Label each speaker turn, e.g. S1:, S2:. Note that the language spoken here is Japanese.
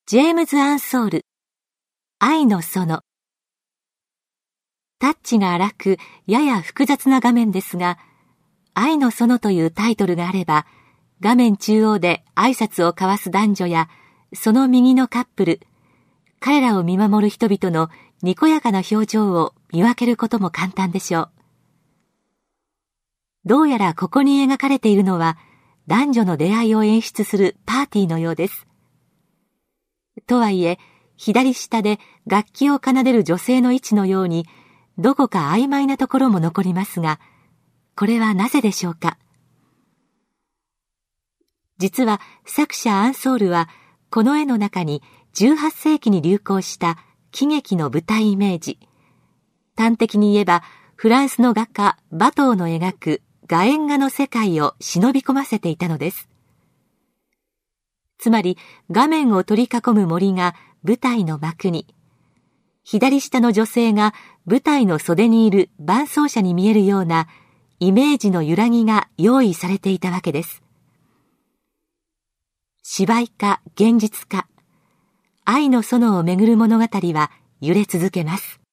S1: ジェームズ・アンソール、愛の園。タッチが荒く、やや複雑な画面ですが、愛の園というタイトルがあれば、画面中央で挨拶を交わす男女や、その右のカップル、彼らを見守る人々のにこやかな表情を見分けることも簡単でしょう。どうやらここに描かれているのは、男女の出会いを演出するパーティーのようです。とはいえ、左下で楽器を奏でる女性の位置のように、どこか曖昧なところも残りますが、これはなぜでしょうか。実は作者アンソールは、この絵の中に18世紀に流行した喜劇の舞台イメージ、端的に言えばフランスの画家バトーの描く画縁画の世界を忍び込ませていたのです。つまり画面を取り囲む森が舞台の幕に、左下の女性が舞台の袖にいる伴奏者に見えるようなイメージの揺らぎが用意されていたわけです。芝居か現実か、愛の園をめぐる物語は揺れ続けます。